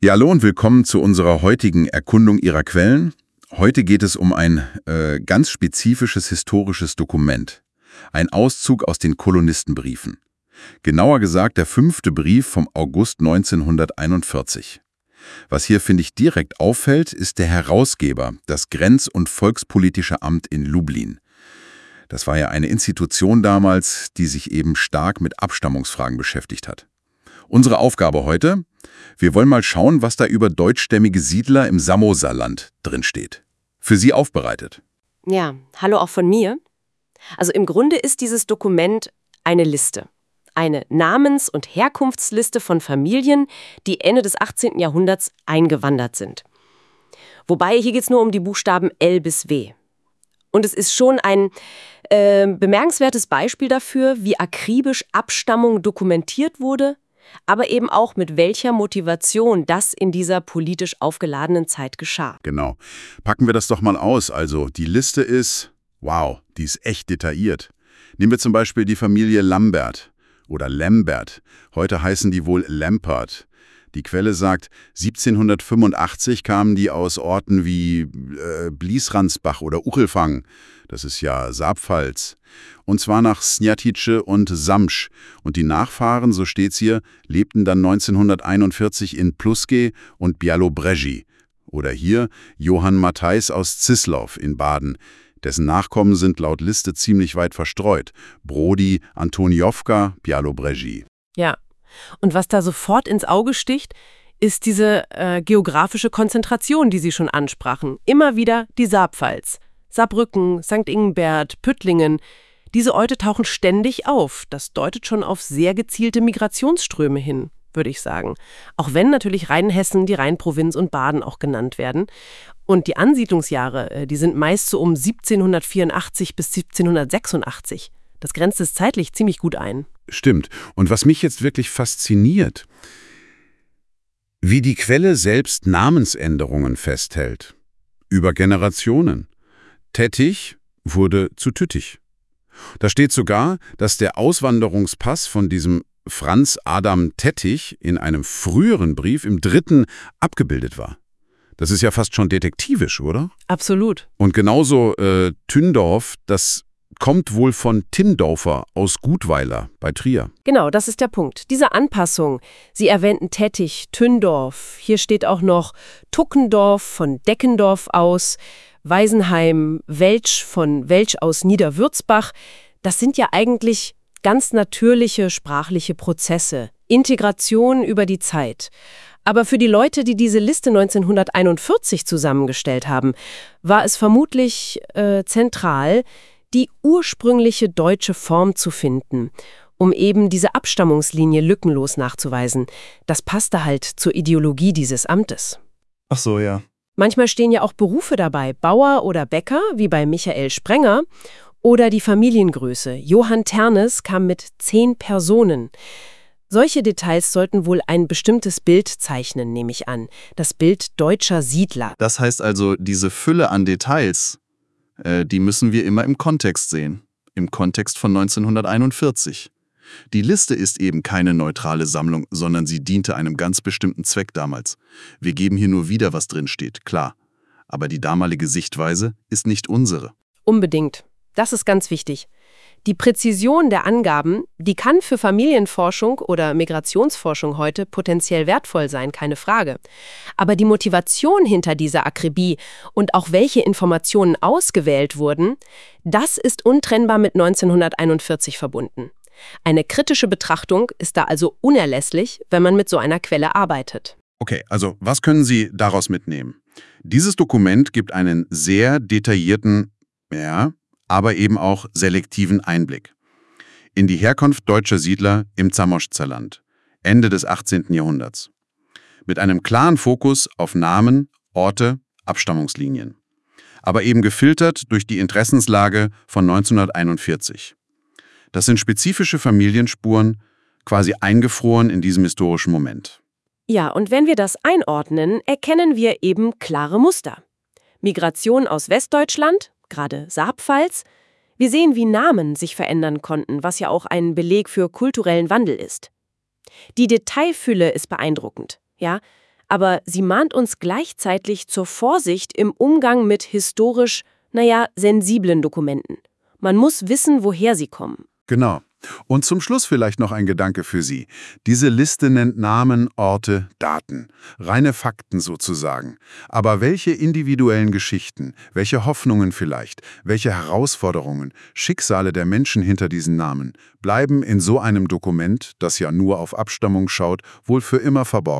Ja, hallo und willkommen zu unserer heutigen Erkundung Ihrer Quellen. Heute geht es um ein ganz spezifisches historisches Dokument. Ein Auszug aus den Kolonistenbriefen. Genauer gesagt der 5. Brief vom August 1941. Was hier, finde ich, direkt auffällt, ist der Herausgeber, das Grenz- und Volkspolitische Amt in Lublin. Das war ja eine Institution damals, die sich eben stark mit Abstammungsfragen beschäftigt hat. Unsere Aufgabe heute: Wir wollen mal schauen, was da über deutschstämmige Siedler im Samozerland drinsteht. Für Sie aufbereitet. Ja, hallo auch von mir. Also im Grunde ist dieses Dokument eine Liste. Eine Namens- und Herkunftsliste von Familien, die Ende des 18. Jahrhunderts eingewandert sind. Wobei, hier geht es nur um die Buchstaben L bis W. Und es ist schon ein bemerkenswertes Beispiel dafür, wie akribisch Abstammung dokumentiert wurde, aber eben auch mit welcher Motivation das in dieser politisch aufgeladenen Zeit geschah. Genau. Packen wir das doch mal aus. Also, die Liste ist, wow, die ist echt detailliert. Nehmen wir zum Beispiel die Familie Lambert oder Lambert. Heute heißen die wohl Lampert. Die Quelle sagt, 1785 kamen die aus Orten wie Bliesransbach oder Uchelfang. Das ist ja Saarpfalz. Und zwar nach Snjatice und Samsch. Und die Nachfahren, so steht's hier, lebten dann 1941 in Pluske und Białobrzegi. Oder hier Johann Matthijs aus Zislaw in Baden. Dessen Nachkommen sind laut Liste ziemlich weit verstreut. Brody, Antoniowka, Białobrzegi. Ja. Und was da sofort ins Auge sticht, ist diese geografische Konzentration, die Sie schon ansprachen. Immer wieder die Saarpfalz. Saarbrücken, St. Ingbert, Püttlingen. Diese Orte tauchen ständig auf. Das deutet schon auf sehr gezielte Migrationsströme hin, würde ich sagen. Auch wenn natürlich Rheinhessen, die Rheinprovinz und Baden auch genannt werden. Und die Ansiedlungsjahre, die sind meist so um 1784 bis 1786. Das grenzt es zeitlich ziemlich gut ein. Stimmt. Und was mich jetzt wirklich fasziniert, wie die Quelle selbst Namensänderungen festhält. Über Generationen. Tettich wurde zu Tüttich. Da steht sogar, dass der Auswanderungspass von diesem Franz Adam Tettich in einem früheren Brief im 3. abgebildet war. Das ist ja fast schon detektivisch, oder? Absolut. Und genauso Tündorf, das kommt wohl von Tindorfer aus Gutweiler bei Trier. Genau, das ist der Punkt. Diese Anpassung. Sie erwähnten Tettich, Tündorf. Hier steht auch noch Tuckendorf von Deckendorf aus, Weisenheim, Welsch von Welsch aus Niederwürzbach. Das sind ja eigentlich ganz natürliche sprachliche Prozesse. Integration über die Zeit. Aber für die Leute, die diese Liste 1941 zusammengestellt haben, war es vermutlich zentral, die ursprüngliche deutsche Form zu finden, um eben diese Abstammungslinie lückenlos nachzuweisen. Das passte halt zur Ideologie dieses Amtes. Ach so, ja. Manchmal stehen ja auch Berufe dabei, Bauer oder Bäcker, wie bei Michael Sprenger, oder die Familiengröße. Johann Ternes kam mit 10 Personen. Solche Details sollten wohl ein bestimmtes Bild zeichnen, nehme ich an. Das Bild deutscher Siedler. Das heißt also, diese Fülle an Details, die müssen wir immer im Kontext sehen. Im Kontext von 1941. Die Liste ist eben keine neutrale Sammlung, sondern sie diente einem ganz bestimmten Zweck damals. Wir geben hier nur wieder, was drin steht, klar. Aber die damalige Sichtweise ist nicht unsere. Unbedingt. Das ist ganz wichtig. Die Präzision der Angaben, die kann für Familienforschung oder Migrationsforschung heute potenziell wertvoll sein, keine Frage. Aber die Motivation hinter dieser Akribie und auch welche Informationen ausgewählt wurden, das ist untrennbar mit 1941 verbunden. Eine kritische Betrachtung ist da also unerlässlich, wenn man mit so einer Quelle arbeitet. Okay, also was können Sie daraus mitnehmen? Dieses Dokument gibt einen sehr detaillierten, aber eben auch selektiven Einblick in die Herkunft deutscher Siedler im Zamoszczerland, Ende des 18. Jahrhunderts. Mit einem klaren Fokus auf Namen, Orte, Abstammungslinien. Aber eben gefiltert durch die Interessenslage von 1941. Das sind spezifische Familienspuren, quasi eingefroren in diesem historischen Moment. Ja, und wenn wir das einordnen, erkennen wir eben klare Muster. Migration aus Westdeutschland, gerade Saarpfalz. Wir sehen, wie Namen sich verändern konnten, was ja auch ein Beleg für kulturellen Wandel ist. Die Detailfülle ist beeindruckend, ja. aber sie mahnt uns gleichzeitig zur Vorsicht im Umgang mit historisch, sensiblen Dokumenten. Man muss wissen, woher sie kommen. Genau. Und zum Schluss vielleicht noch ein Gedanke für Sie. Diese Liste nennt Namen, Orte, Daten. Reine Fakten sozusagen. Aber welche individuellen Geschichten, welche Hoffnungen vielleicht, welche Herausforderungen, Schicksale der Menschen hinter diesen Namen bleiben in so einem Dokument, das ja nur auf Abstammung schaut, wohl für immer verborgen?